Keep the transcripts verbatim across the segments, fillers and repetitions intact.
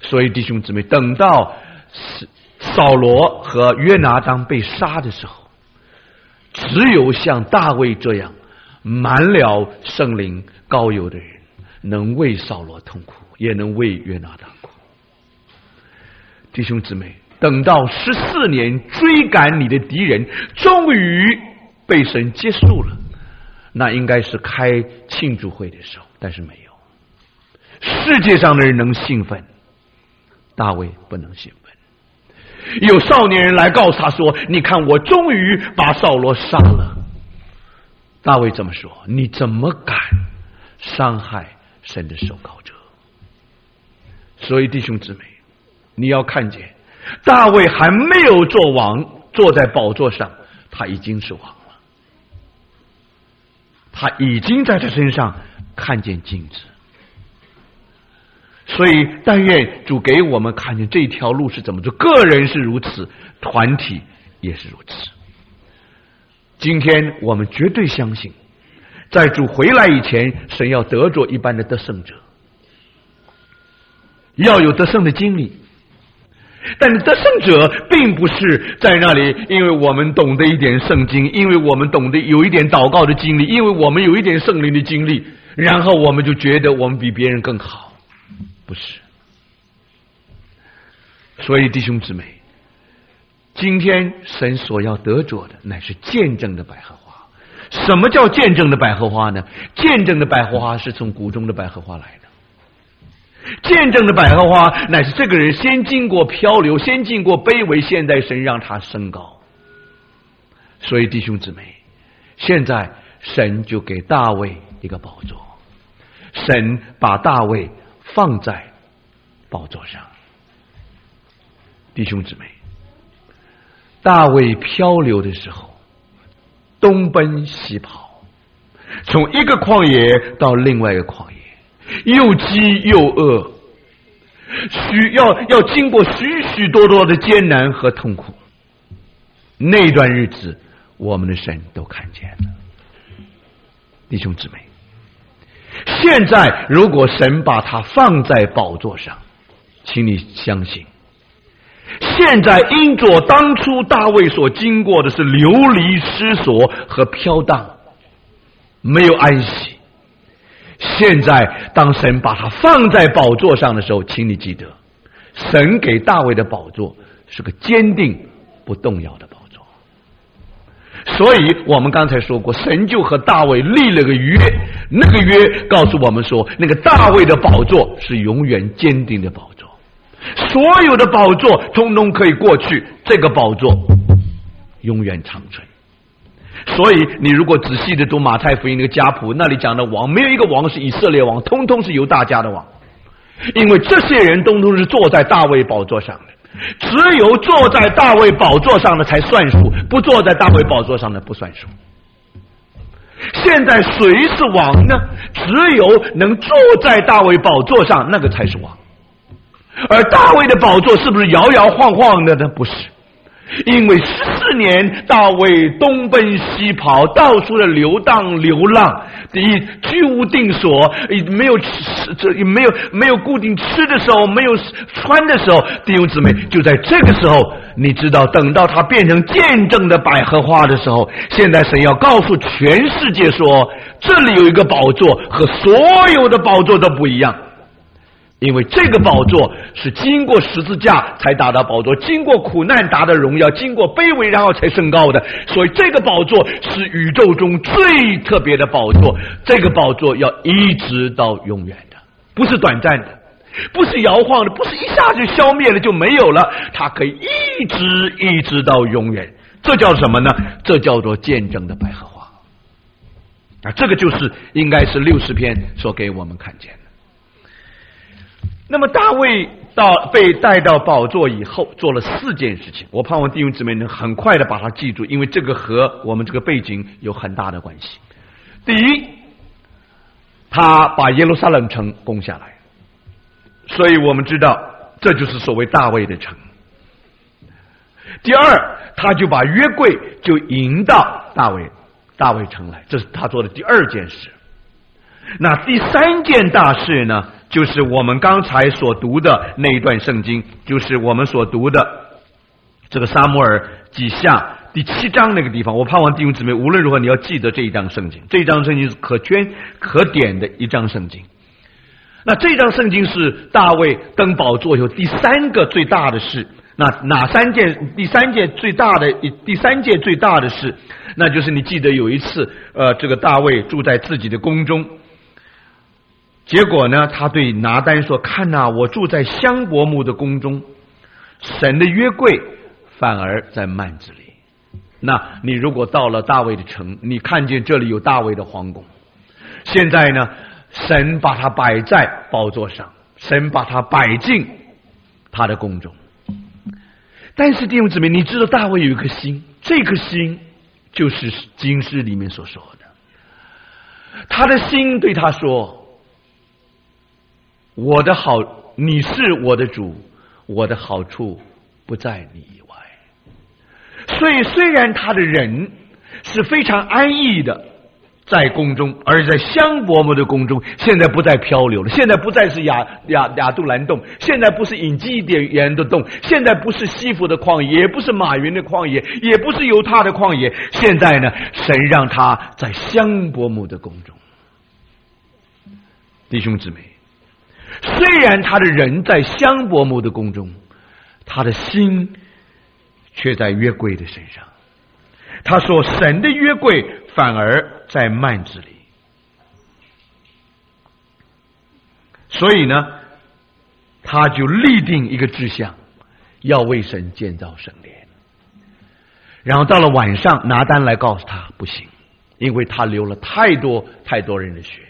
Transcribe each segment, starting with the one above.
所以弟兄姊妹，等到扫罗和约拿单被杀的时候，只有像大卫这样满了圣灵膏油的人，能为扫罗痛苦，也能为约拿单苦。弟兄姊妹，等到十四年追赶你的敌人终于被神结束了，那应该是开庆祝会的时候，但是没有。世界上的人能兴奋，大卫不能兴奋。有少年人来告诉他说，你看我终于把扫罗杀了。大卫这么说，你怎么敢伤害神的受膏者？所以弟兄姊妹，你要看见大卫还没有做王，坐在宝座上，他已经是王了，他已经在他身上看见镜子。所以但愿主给我们看见这条路是怎么走，个人是如此，团体也是如此。今天我们绝对相信，在主回来以前，神要得着一般的得胜者，要有得胜的经历。但是得胜者并不是在那里，因为我们懂得一点圣经，因为我们懂得有一点祷告的经历，因为我们有一点圣灵的经历，然后我们就觉得我们比别人更好。不是。所以弟兄姊妹，今天神所要得着的乃是见证的百合花。什么叫见证的百合花呢？见证的百合花是从谷中的百合花来的。见证的百合花乃是这个人先经过漂流，先经过卑微，现在神让他升高。所以弟兄姊妹，现在神就给大卫一个宝座，神把大卫放在宝座上。弟兄姊妹，大卫漂流的时候，东奔西跑，从一个旷野到另外一个旷野，又饥又饿，需要要经过许许多多的艰难和痛苦。那段日子，我们的神都看见了。弟兄姊妹，现在如果神把他放在宝座上，请你相信，现在因着当初大卫所经过的是流离失所和飘荡，没有安息。现在当神把他放在宝座上的时候，请你记得，神给大卫的宝座是个坚定不动摇的宝座。所以我们刚才说过，神就和大卫立了个约，那个约告诉我们说，那个大卫的宝座是永远坚定的宝座，所有的宝座通通可以过去，这个宝座永远长存。所以你如果仔细的读马太福音那个家谱，那里讲的王，没有一个王是以色列王，通通是犹大家的王，因为这些人通通是坐在大卫宝座上的，只有坐在大卫宝座上的才算数，不坐在大卫宝座上的不算数。现在谁是王呢？只有能坐在大卫宝座上，那个才是王。而大卫的宝座是不是摇摇晃晃的呢？不是，因为十四年大卫东奔西跑，到处的流荡流浪，居无定所，没有吃，这没有没有固定吃的时候，没有穿的时候，弟兄姊妹，就在这个时候，你知道，等到他变成见证的百合花的时候，现在神要告诉全世界说，这里有一个宝座，和所有的宝座都不一样。因为这个宝座是经过十字架才达到宝座，经过苦难达到荣耀，经过卑微然后才升高的，所以这个宝座是宇宙中最特别的宝座，这个宝座要一直到永远的，不是短暂的，不是摇晃的，不是一下就消灭了就没有了，它可以一直一直到永远。这叫什么呢？这叫做见证的百合花啊！这个就是应该是六十篇所给我们看见的。那么大卫到被带到宝座以后，做了四件事情，我盼望弟兄姊妹能很快的把它记住，因为这个和我们这个背景有很大的关系。第一，他把耶路撒冷城攻下来，所以我们知道这就是所谓大卫的城。第二，他就把约柜就引到大卫大卫城来，这是他做的第二件事。 那第三件大事呢，就是我们刚才所读的那一段圣经，就是我们所读的这个撒母耳记下第七章那个地方。我盼望弟兄姊妹无论如何你要记得这一章圣经，这一章圣经是可圈可点的一章圣经。那这章圣经是大卫登宝座以后第三个最大的事。那哪三件？第三件最大的，第三件最大的事，那就是你记得有一次，呃，这个大卫住在自己的宫中，结果呢，他对拿单说：“看哪、啊，我住在香柏木的宫中，神的约柜反而在幔子里。”那你如果到了大卫的城，你看见这里有大卫的皇宫，现在呢，神把它摆在宝座上，神把它摆进他的宫中。但是弟兄姊妹，你知道大卫有一颗心，这颗心就是经诗里面所说的，他的心对他说：“我的好，你是我的主，我的好处不在你以外。”所以虽然他的人是非常安逸的在宫中，而在香柏木的宫中，现在不再漂流了，现在不再是亚亚亚杜兰洞，现在不是隐基底园的洞，现在不是西弗的旷野，也不是马云的旷野，也不是犹他的旷野，现在呢，神让他在香柏木的宫中。弟兄姊妹，虽然他的人在香柏木的宫中，他的心却在约柜的身上。他说：“神的约柜反而在幔子里。”所以呢，他就立定一个志向，要为神建造圣殿。然后到了晚上，拿单来告诉他不行，因为他流了太多太多人的血。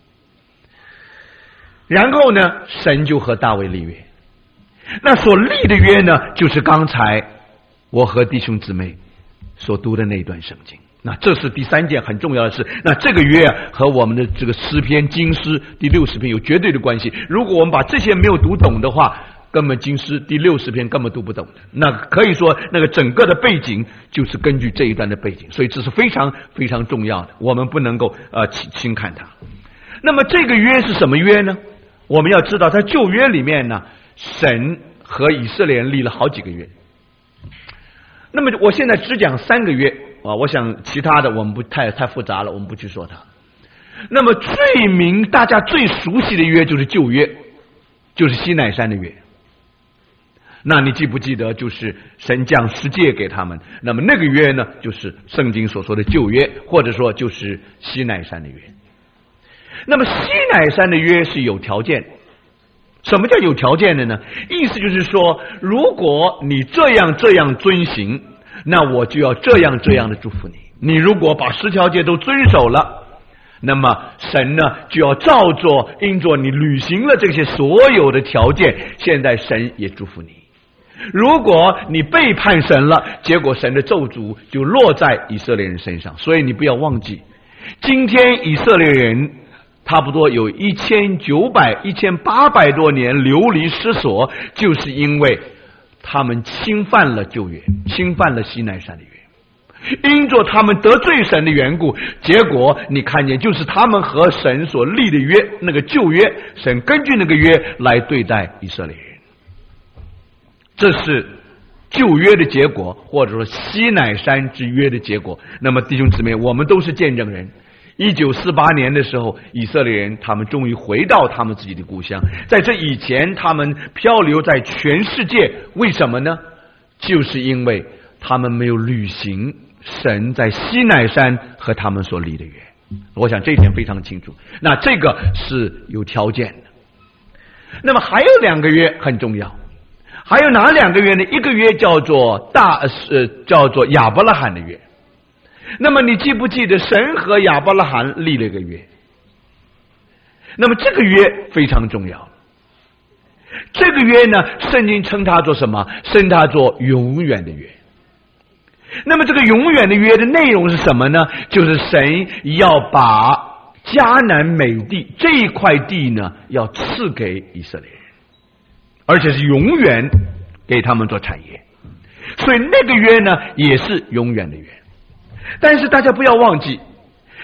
然后呢，神就和大卫立约。那所立的约呢，就是刚才我和弟兄姊妹所读的那段圣经。那这是第三件很重要的事。那这个约啊，和我们的这个诗篇经诗第六十篇有绝对的关系。如果我们把这些没有读懂的话，根本经诗第六十篇根本读不懂的。那可以说，那个整个的背景就是根据这一段的背景，所以这是非常非常重要的，我们不能够呃轻轻看它。那么这个约是什么约呢？我们要知道，在旧约里面呢，神和以色列人立了好几个约。那么我现在只讲三个约啊，我想其他的我们不太太复杂了，我们不去说它。那么最明大家最熟悉的约就是旧约，就是西乃山的约。那你记不记得，就是神降十诫给他们？那么那个约呢，就是圣经所说的旧约，或者说就是西乃山的约。那么西乃山的约是有条件。什么叫有条件的呢？意思就是说，如果你这样这样遵行，那我就要这样这样的祝福你。你如果把十条诫都遵守了，那么神呢就要照着因着你履行了这些所有的条件，现在神也祝福你。如果你背叛神了，结果神的咒诅就落在以色列人身上。所以你不要忘记，今天以色列人差不多有一千九百、一千八百多年流离失所，就是因为他们侵犯了旧约，侵犯了西乃山的约，因着他们得罪神的缘故，结果你看见就是他们和神所立的约，那个旧约，神根据那个约来对待以色列人。这是旧约的结果，或者说西乃山之约的结果。那么弟兄姊妹，我们都是见证人。一九四八年的时候，以色列人他们终于回到他们自己的故乡。在这以前，他们漂流在全世界，为什么呢？就是因为他们没有履行神在西乃山和他们所立的约。我想这一点非常清楚。那这个是有条件的。那么还有两个约很重要，还有哪两个约呢？一个约叫做大呃叫做亚伯拉罕的约。那么你记不记得神和亚伯拉罕立了一个约？那么这个约非常重要。这个约呢，圣经称它做什么？称它做永远的约。那么这个永远的约的内容是什么呢？就是神要把迦南美地这一块地呢，要赐给以色列人，而且是永远给他们做产业。所以那个约呢，也是永远的约。但是大家不要忘记，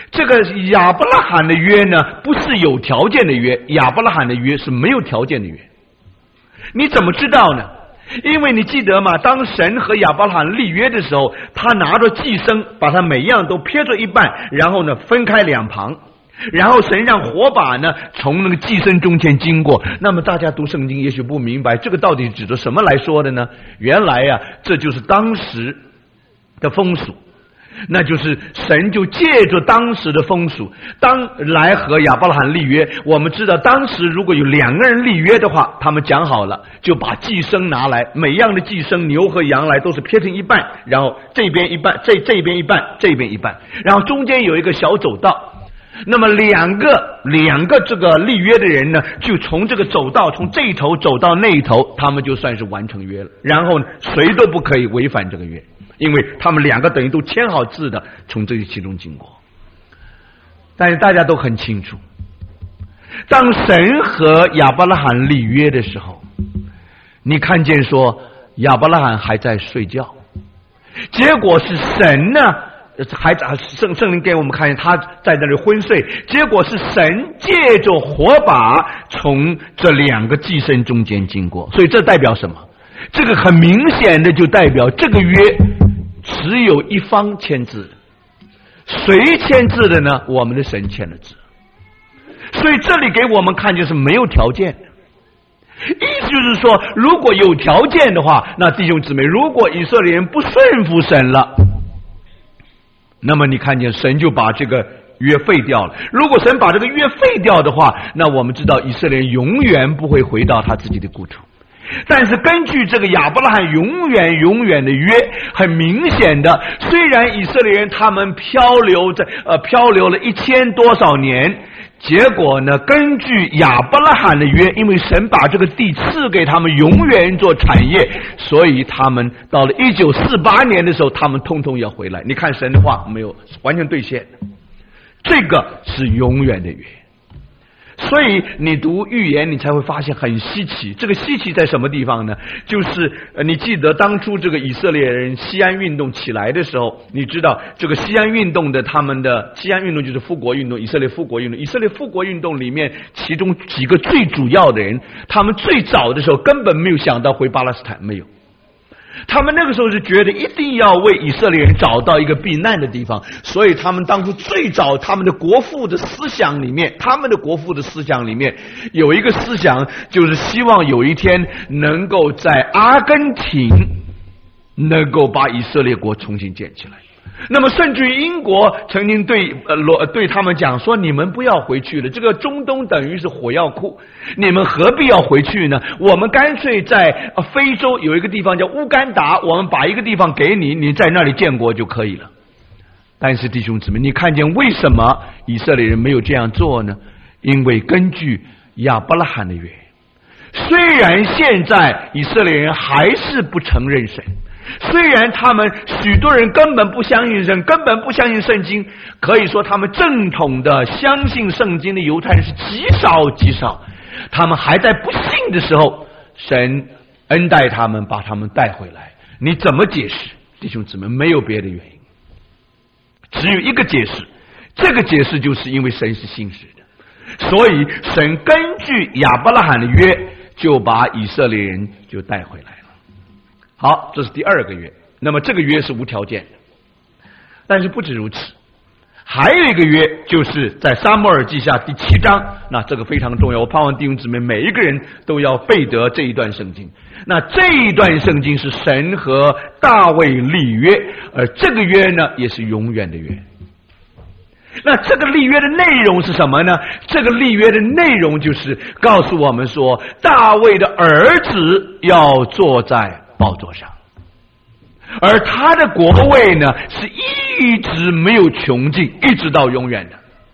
这个亚伯拉罕的约呢，不是有条件的约，亚伯拉罕的约是没有条件的约。你怎么知道呢？因为你记得吗？当神和亚伯拉罕立约的时候，他拿着祭牲，把它每样都撇作一半，然后呢分开两旁，然后神让火把呢从那个祭牲中间经过。那么大家读圣经也许不明白，这个到底指着什么来说的呢？原来呀、啊，这就是当时的风俗。那就是神就借着当时的风俗，当来和亚伯拉罕立约。我们知道当时如果有两个人立约的话，他们讲好了就把祭牲拿来，每样的祭牲牛和羊来都是撇成一半，然后这边一半，这这边一半，这边一半，然后中间有一个小走道。那么两个两个这个立约的人呢，就从这个走道从这一头走到那一头，他们就算是完成约了。然后呢，谁都不可以违反这个约，因为他们两个等于都签好字的从这其中经过。但是大家都很清楚，当神和亚伯拉罕立约的时候，你看见说亚伯拉罕还在睡觉，结果是神呢还圣圣灵给我们看见他在那里昏睡，结果是神借着火把从这两个祭牲中间经过。所以这代表什么？这个很明显的就代表这个约只有一方签字，谁签字的呢？我们的神签了字。所以这里给我们看见是没有条件的，意思就是说，如果有条件的话，那弟兄姊妹，如果以色列人不顺服神了，那么你看见神就把这个约废掉了。如果神把这个约废掉的话，那我们知道以色列人永远不会回到他自己的故处。但是根据这个亚伯拉罕永远永远的约，很明显的，虽然以色列人他们漂流在呃漂流了一千多少年，结果呢，根据亚伯拉罕的约，因为神把这个地赐给他们永远做产业，所以他们到了一九四八年的时候，他们通通要回来。你看神的话没有完全兑现，这个是永远的约。所以你读预言，你才会发现很稀奇。这个稀奇在什么地方呢？就是呃，你记得当初这个以色列人西安运动起来的时候，你知道这个西安运动的他们的西安运动就是复国运动，以色列复国运动。以色列复国运动里面，其中几个最主要的人，他们最早的时候根本没有想到回巴勒斯坦，没有。他们那个时候是觉得一定要为以色列人找到一个避难的地方，所以他们当初最早他们的国父的思想里面，他们的国父的思想里面有一个思想，就是希望有一天能够在阿根廷能够把以色列国重新建起来。那么甚至于英国曾经对呃罗对他们讲说，你们不要回去了，这个中东等于是火药库，你们何必要回去呢？我们干脆在非洲有一个地方叫乌干达，我们把一个地方给你，你在那里建国就可以了。但是弟兄姊妹，你看见为什么以色列人没有这样做呢？因为根据亚伯拉罕的约，虽然现在以色列人还是不承认神，虽然他们许多人根本不相信神，根本不相信圣经，可以说他们正统的相信圣经的犹太人是极少极少，他们还在不信的时候，神恩待他们，把他们带回来。你怎么解释？弟兄姊妹，没有别的原因，只有一个解释，这个解释就是因为神是信实的，所以神根据亚伯拉罕的约，就把以色列人就带回来了。好，这是第二个约。那么这个约是无条件的，但是不止如此，还有一个约，就是在撒母耳记下第七章。那这个非常重要，我盼望弟兄姊妹每一个人都要背得这一段圣经。那这一段圣经是神和大卫立约，而这个约呢，也是永远的约。那这个立约的内容是什么呢？这个立约的内容就是告诉我们说，大卫的儿子要坐在宝座上，而他的国位呢，是一直没有穷尽，一直到永远的。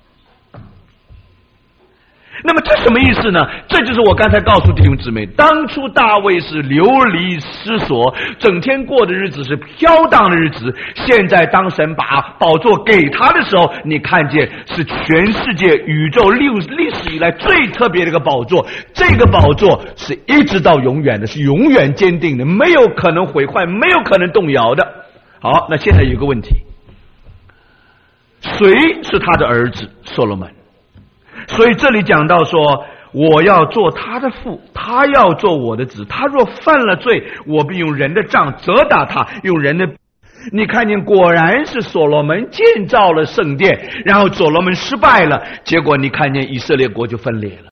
那么这什么意思呢？这就是我刚才告诉弟兄姊妹，当初大卫是流离失所，整天过的日子是飘荡的日子，现在当神把宝座给他的时候，你看见是全世界宇宙历历史以来最特别的一个宝座，这个宝座是一直到永远的，是永远坚定的，没有可能毁坏，没有可能动摇的。好，那现在有个问题， 谁是他的儿子？所罗门。所以这里讲到说，我要做他的父，他要做我的子。他若犯了罪，我必用人的杖责打他，用人的。你看见，果然是所罗门建造了圣殿，然后所罗门失败了，结果你看见以色列国就分裂了。